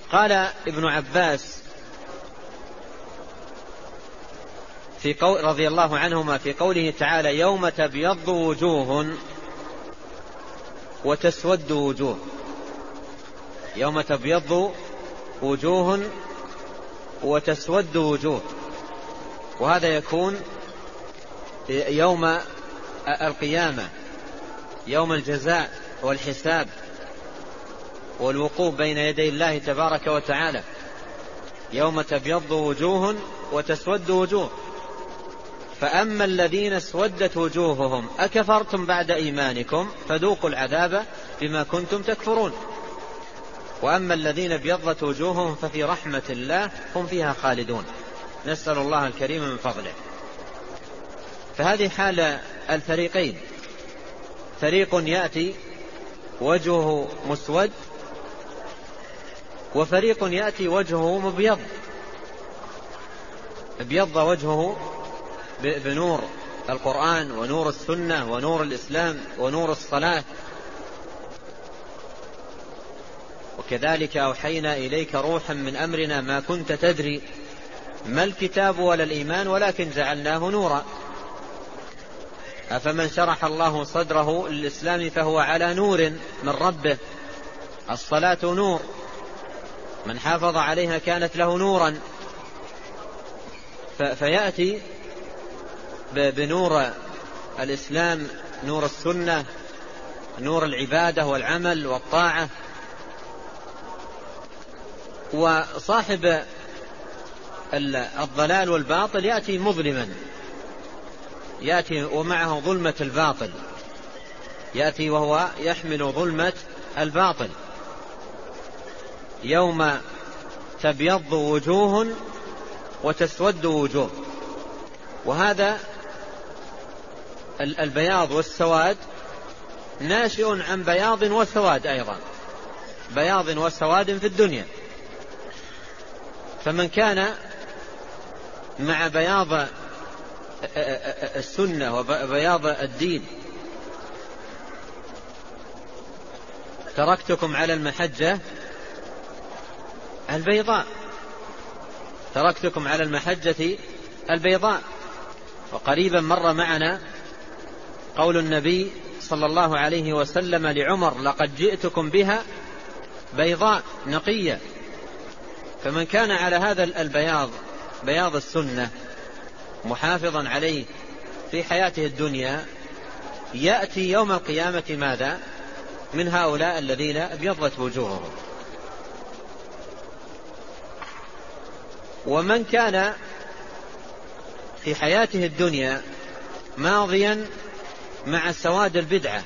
قال ابن عباس رضي الله عنهما في قوله تعالى يوم تبيض وجوه وتسود وجوه، يوم تبيض وجوه وتسود وجوه، وهذا يكون يوم القيامة، يوم الجزاء والحساب والوقوف بين يدي الله تبارك وتعالى. يوم تبيض وجوه وتسود وجوه، فأما الذين اسودت وجوههم أكفرتم بعد إيمانكم فذوقوا العذاب بما كنتم تكفرون، وأما الذين ابيضت وجوههم ففي رحمة الله هم فيها خالدون، نسأل الله الكريم من فضله. فهذه حال الفريقين، فريق يأتي وجهه مسود، وفريق يأتي وجهه مبيض، ابيض وجهه بنور القرآن ونور السنة ونور الإسلام ونور الصلاة. وكذلك أوحينا إليك روحا من أمرنا ما كنت تدري ما الكتاب ولا الإيمان ولكن جعلناه نورا. أفمن شرح الله صدره للإسلام فهو على نور من ربه، الصلاة نور، من حافظ عليها كانت له نورا. فيأتي بنور الإسلام، نور السنة، نور العبادة والعمل والطاعة. وصاحب الضلال والباطل يأتي مظلما، يأتي ومعه ظلمة الباطل، يأتي وهو يحمل ظلمة الباطل. يوم تبيض وجوه وتسود وجوه، وهذا البياض والسواد ناشئ عن بياض وسواد، أيضا بياض وسواد في الدنيا. فمن كان مع بياض السنة وبياض الدين تركتكم على المحجة البيضاء، تركتكم على المحجة البيضاء. وقريبا مر معنا قول النبي صلى الله عليه وسلم لعمر لقد جئتكم بها بيضاء نقية. فمن كان على هذا البياض، بياض السنة، محافظا عليه في حياته الدنيا، يأتي يوم القيامة ماذا؟ من هؤلاء الذين ابيضت وجوههم. ومن كان في حياته الدنيا ماضيا مع سواد البدعة،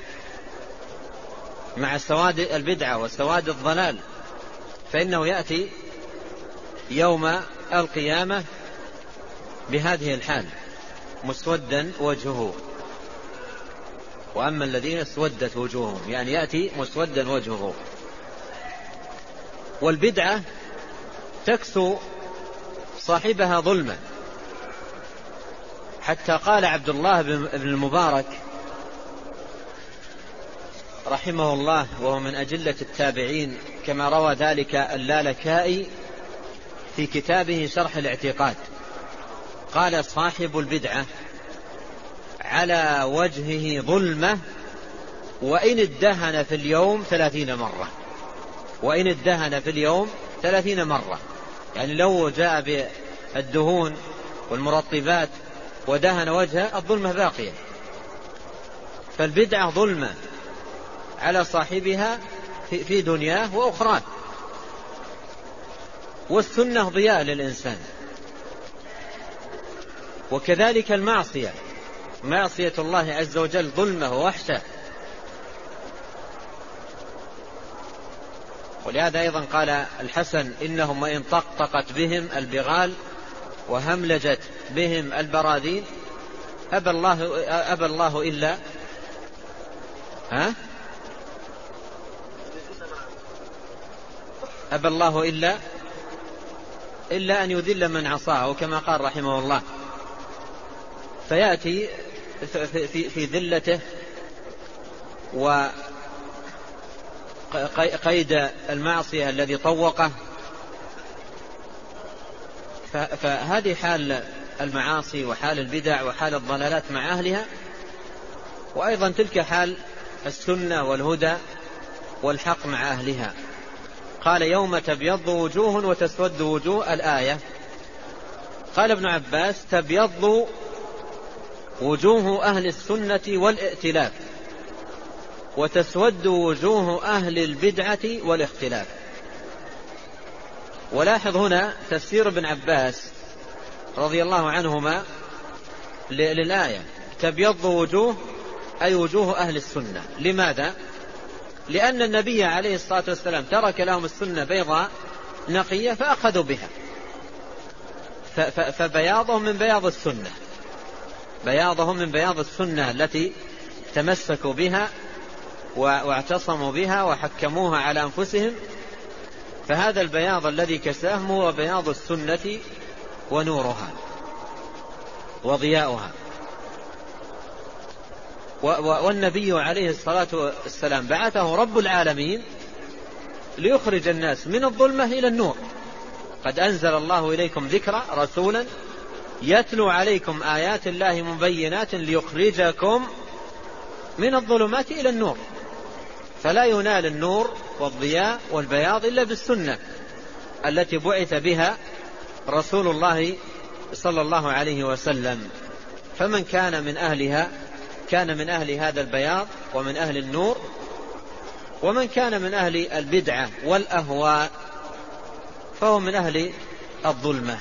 مع سواد البدعة وسواد الضلال، فإنه يأتي يوم القيامة بهذه الحال مسودا وجهه. وأما الذين اسودت وجوههم، يعني يأتي مسودا وجهه. والبدعة تكسو صاحبها ظلما، حتى قال عبد الله بن المبارك رحمه الله، وهو من أجلة التابعين، كما روى ذلك اللالكائي في كتابه شرح الاعتقاد، قال صاحب البدعة على وجهه ظلمة وإن ادهن في اليوم 30 مرة، وإن ادهن في اليوم 30 مرة. يعني لو جاء بالدهون والمرطبات ودهن وجهه الظلمة باقية. فالبدعة ظلمة على صاحبها في دنياه وأخرى، والسنة ضياء للإنسان. وكذلك المعصية، معصية الله عز وجل ظلمة ووحشة. ولهذا أيضا قال الحسن إنهم وإن طقطقت بهم البغال وهملجت بهم البراذين أبى الله إلا أبى الله إلا أن يذل من عصاه، كما قال رحمه الله. فيأتي في ذلته وقيد المعصية الذي طوقه فهذه حال المعاصي وحال البدع وحال الضلالات مع أهلها، وأيضا تلك حال السنة والهدى والحق مع أهلها. قال يوم تبيض وجوه وتسود وجوه الآية. قال ابن عباس تبيض وجوه أهل السنة والائتلاف وتسود وجوه أهل البدعة والاختلاف. ولاحظ هنا تفسير ابن عباس رضي الله عنهما للآية، تبيض وجوه أي وجوه أهل السنة. لماذا؟ لأن النبي عليه الصلاة والسلام ترك لهم السنة بيضاء نقية فأخذوا بها، فبياضهم من بياض السنة، بياضهم من بياض السنة التي تمسكوا بها واعتصموا بها وحكموها على أنفسهم. فهذا البياض الذي كساهم هو بياض السنة ونورها وضياؤها. والنبي عليه الصلاة والسلام بعثه رب العالمين ليخرج الناس من الظلمة إلى النور. قد أنزل الله إليكم ذكرا رسولا يتلو عليكم آيات الله مبينات ليخرجكم من الظلمات إلى النور. فلا ينال النور والضياء والبياض إلا بالسنة التي بعث بها رسول الله صلى الله عليه وسلم. فمن كان من أهلها كان من أهل هذا البياض ومن أهل النور، ومن كان من أهل البدعة والأهواء فهو من أهل الظلمة.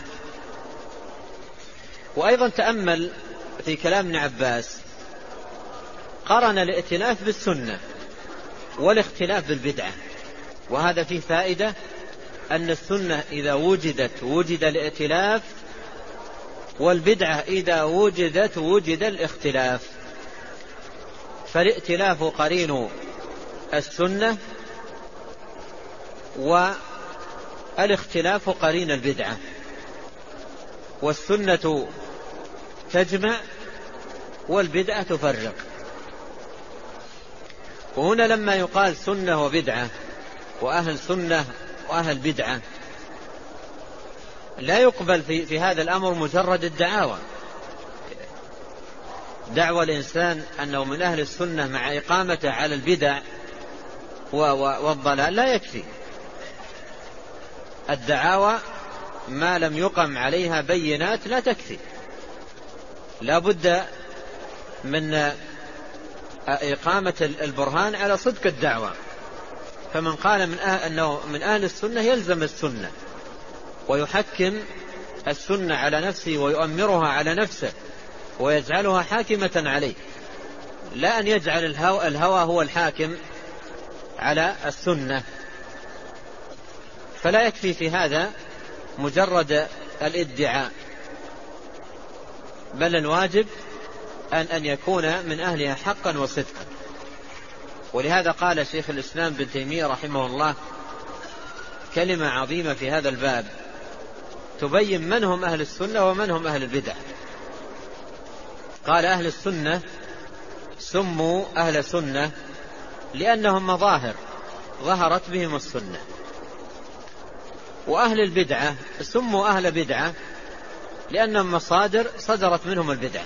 وأيضا تأمل في كلام ابن عباس، قرن الائتلاف بالسنة والاختلاف بالبدعة، وهذا فيه فائدة أن السنة إذا وجدت وجد الائتلاف، والبدعة إذا وجدت وجد الاختلاف. فالائتلاف قرين السنة والاختلاف قرين البدعة، والسنة تجمع والبدعة تفرق. وهنا لما يقال سنة وبدعة وأهل سنة وأهل بدعة لا يقبل في هذا الأمر مجرد الدعاوى. دعوى الإنسان أنه من أهل السنة مع إقامته على البدع والضلال لا يكفي. الدعاوى ما لم يقم عليها بينات لا تكفي، لا بد من إقامة البرهان على صدق الدعوة. فمن قال أنه من أهل السنة يلزم السنة ويحكم السنة على نفسه ويؤمرها على نفسه ويجعلها حاكمة عليه، لا أن يجعل الهوى هو الحاكم على السنة. فلا يكفي في هذا مجرد الادعاء، بل الواجب أن يكون من أهلها حقا وصدقا. ولهذا قال شيخ الإسلام ابن تيمية رحمه الله كلمة عظيمة في هذا الباب تبين من هم أهل السنة ومن هم أهل البدع. قال أهل السنة سموا أهل سنة لأنهم مظاهر ظهرت بهم السنة، وأهل البدعة سموا أهل بدعة لأنهم مصادر صدرت منهم البدعة.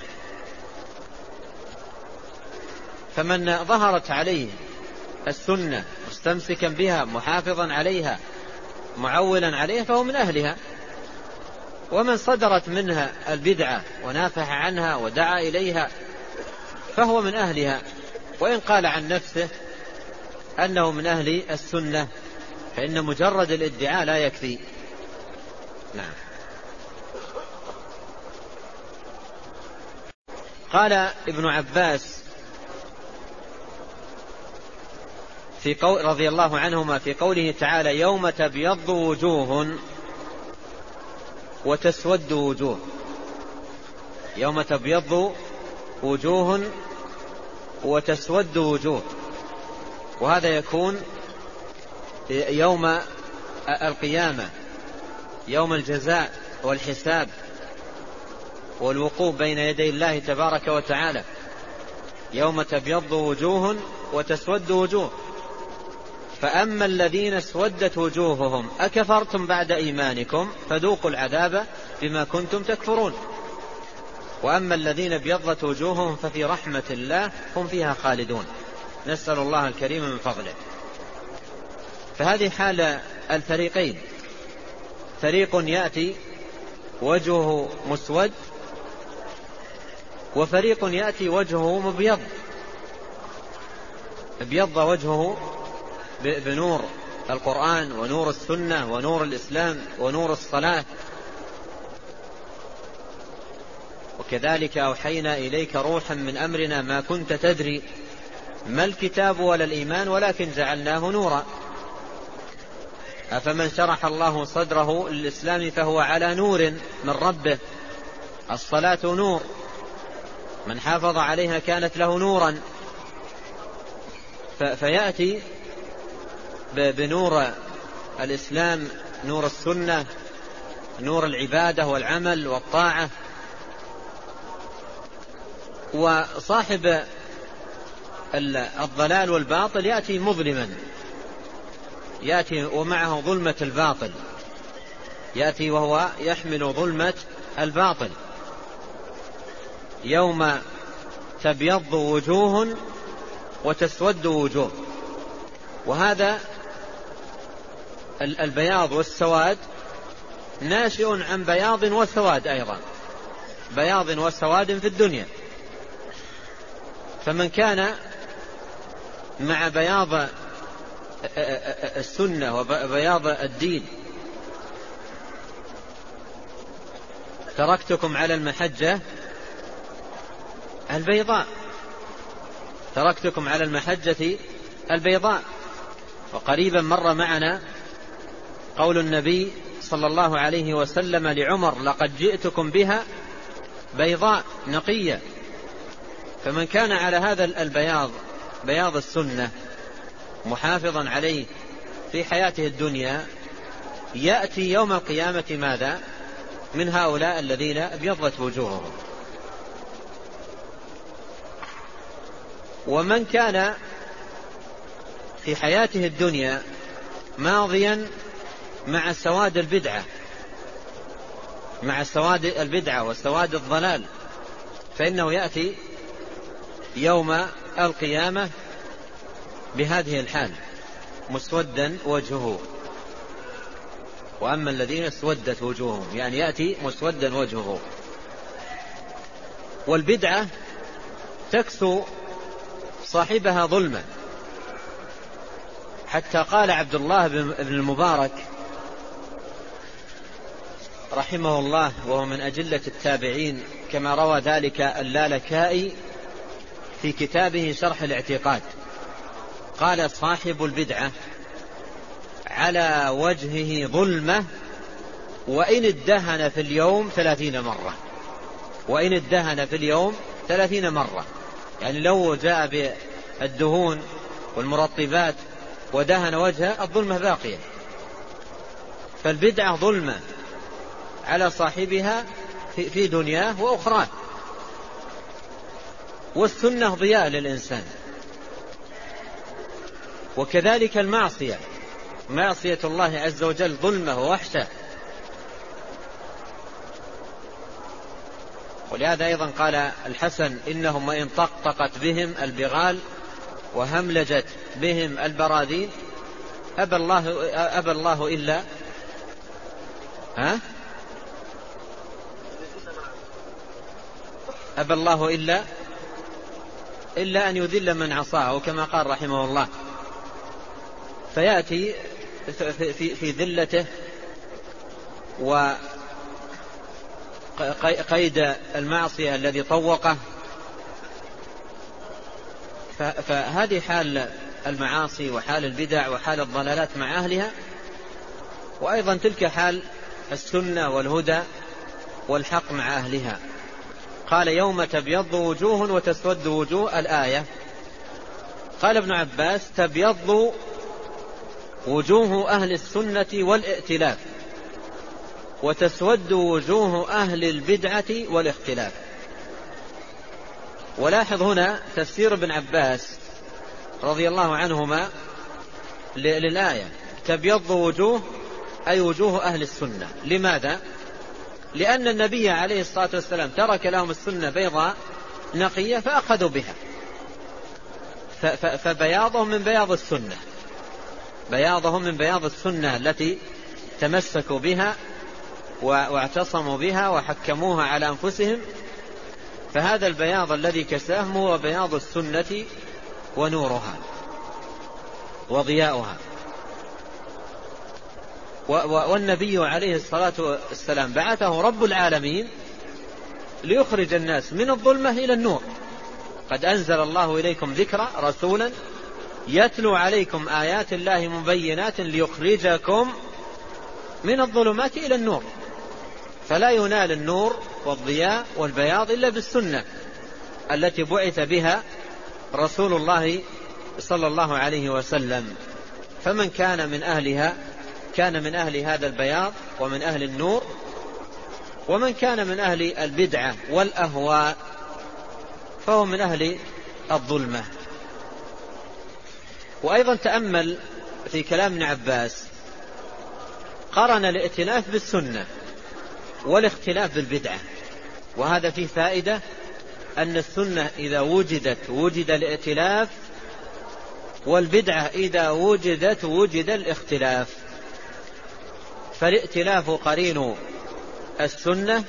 فمن ظهرت عليه السنة مستمسكا بها محافظا عليها معولا عليها فهو من أهلها، ومن صدرت منها البدعة ونافح عنها ودعا إليها فهو من أهلها، وإن قال عن نفسه أنه من أهل السنة فإن مجرد الادعاء لا يكفي. نعم. قال ابن عباس في قول رضي الله عنهما في قوله تعالى يوم تبيض وجوه وتسود وجوه، يوم تبيض وجوه وتسود وجوه، وهذا يكون يوم القيامة، يوم الجزاء والحساب والوقوف بين يدي الله تبارك وتعالى. يوم تبيض وجوه وتسود وجوه، فأما الذين اسودت وجوههم أكفرتم بعد إيمانكم فذوقوا العذاب بما كنتم تكفرون وأما الذين ابيضت وجوههم ففي رحمة الله هم فيها خالدون. نسأل الله الكريم من فضله. فهذه حال الفريقين، فريق يأتي وجهه مسود وفريق يأتي وجهه مبيض، ابيض وجهه بنور القرآن ونور السنة ونور الإسلام ونور الصلاة. وكذلك أوحينا إليك روحا من أمرنا ما كنت تدري ما الكتاب ولا الإيمان ولكن جعلناه نورا. أفمن شرح الله صدره للإسلام فهو على نور من ربه. الصلاة نور، من حافظ عليها كانت له نورا. فيأتي بنور الإسلام، نور السنة، نور العبادة والعمل والطاعة. وصاحب الضلال والباطل يأتي مظلما، يأتي ومعه ظلمة الباطل، يأتي وهو يحمل ظلمة الباطل. يوم تبيض وجوه وتسود وجوه. وهذا البياض والسواد ناشئ عن بياض وسواد أيضا، بياض وسواد في الدنيا. فمن كان مع بياض السنة وبياض الدين تركتكم على المحجة البيضاء، تركتكم على المحجة البيضاء. وقريبا مر معنا قول النبي صلى الله عليه وسلم لعمر: لقد جئتكم بها بيضاء نقية. فمن كان على هذا البياض، بياض السنة، محافظا عليه في حياته الدنيا، يأتي يوم القيامة ماذا؟ من هؤلاء الذين ابيضت وجوههم. ومن كان في حياته الدنيا ماضيا مع سواد البدعة، مع سواد البدعة وسواد الضلال، فإنه يأتي يوم القيامة بهذه الحال مسودا وجهه. وأما الذين اسودت وجوههم يعني يأتي مسودا وجهه. والبدعة تكسو صاحبها ظلما، حتى قال عبد الله بن المبارك رحمه الله وهو من أجلة التابعين كما روى ذلك اللالكائي في كتابه شرح الاعتقاد، قال: صاحب البدعة على وجهه ظلمة وإن ادهن في اليوم 30 مرة، وإن ادهن في اليوم 30 مرة. يعني لو جاء بالدهون والمرطبات ودهن وجهه الظلمة باقية. فالبدعة ظلمة على صاحبها في دنياه وأخراه، والسنة ضياء للإنسان. وكذلك المعصية، معصية الله عز وجل ظلمة ووحشة. ولهذا أيضا قال الحسن: إنهم وإن طقطقت بهم البغال وهملجت بهم البراذين أبى الله إلا أبى الله إلا أن يذل من عصاه، كما قال رحمه الله. فيأتي في ذلته وقيد المعصية الذي طوقه. فهذه حال المعاصي وحال البدع وحال الضلالات مع أهلها. وأيضا تلك حال السنة والهدى والحق مع أهلها. قال: يوم تبيض وجوه وتسود وجوه. الآية قال ابن عباس: تبيض وجوه أهل السنة والائتلاف وتسود وجوه أهل البدعة والاختلاف. ولاحظ هنا تفسير ابن عباس رضي الله عنهما للآية تبيض وجوه أي وجوه أهل السنة. لماذا؟ لأن النبي عليه الصلاة والسلام ترك لهم السنة بيضاء نقية فأخذوا بها، فبياضهم من بياض السنة، بياضهم من بياض السنة التي تمسكوا بها واعتصموا بها وحكموها على أنفسهم. فهذا البياض الذي كساهم هو بياض السنة ونورها وضياؤها. والنبي عليه الصلاة والسلام بعثه رب العالمين ليخرج الناس من الظلمة إلى النور. قد أنزل الله إليكم ذكرا رسولا يتلو عليكم آيات الله مبينات ليخرجكم من الظلمات إلى النور. فلا ينال النور والضياء والبياض إلا بالسنة التي بعث بها رسول الله صلى الله عليه وسلم. فمن كان من أهلها كان من أهل هذا البياض ومن أهل النور، ومن كان من أهل البدعة والأهواء فهو من أهل الظلمة. وأيضا تأمل في كلام ابن عباس، قارن الائتلاف بالسنة والاختلاف بالبدعة، وهذا فيه فائدة أن السنة إذا وجدت وجد الائتلاف، والبدعة إذا وجدت وجد الاختلاف. فالائتلاف قرين السنة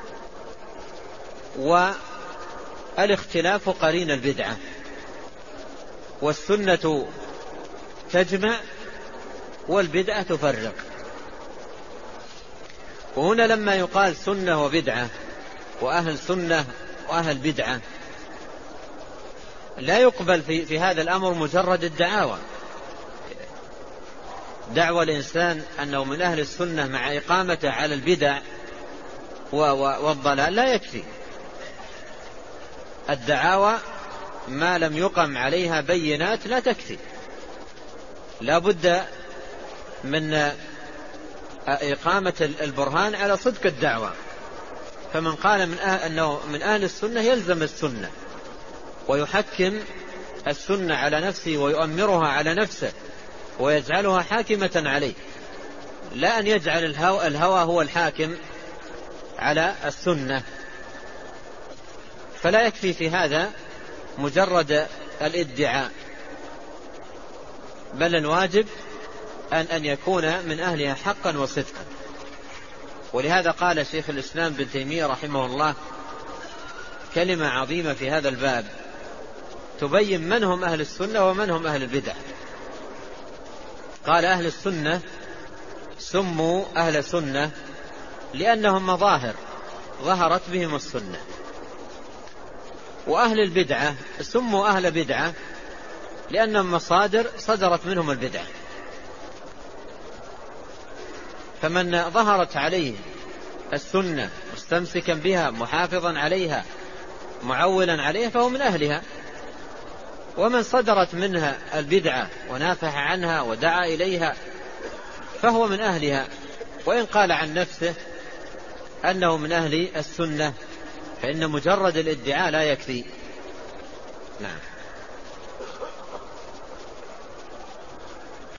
والاختلاف قرين البدعة، والسنة تجمع والبدعة تفرق. وهنا لما يقال سنة وبدعة وأهل سنة وأهل بدعة لا يقبل في هذا الأمر مجرد الدعاوى. دعوى الإنسان أنه من أهل السنة مع إقامته على البدع والضلال لا يكفي. الدعاوى ما لم يقم عليها بينات لا تكفي، لا بد من إقامة البرهان على صدق الدعوة. فمن قال أنه من أهل السنة يلزم السنة ويحكم السنة على نفسه ويؤمرها على نفسه ويجعلها حاكمة عليه، لا أن يجعل الهوى هو الحاكم على السنة. فلا يكفي في هذا مجرد الادعاء، بل الواجب أن يكون من أهلها حقا وصدقا. ولهذا قال شيخ الإسلام بن تيمية رحمه الله كلمة عظيمة في هذا الباب تبين من هم أهل السنة ومن هم أهل البدع. قال أهل السنة سموا أهل سنة لأنهم مظاهر ظهرت بهم السنة، وأهل البدعة سموا أهل بدعة لأنهم مصادر صدرت منهم البدعة. فمن ظهرت عليه السنة مستمسكا بها محافظا عليها معولا عليها فهو من أهلها، ومن صدرت منها البدعة ونافح عنها ودعا إليها فهو من أهلها، وإن قال عن نفسه أنه من أهل السنة فإن مجرد الادعاء لا يكفي. نعم.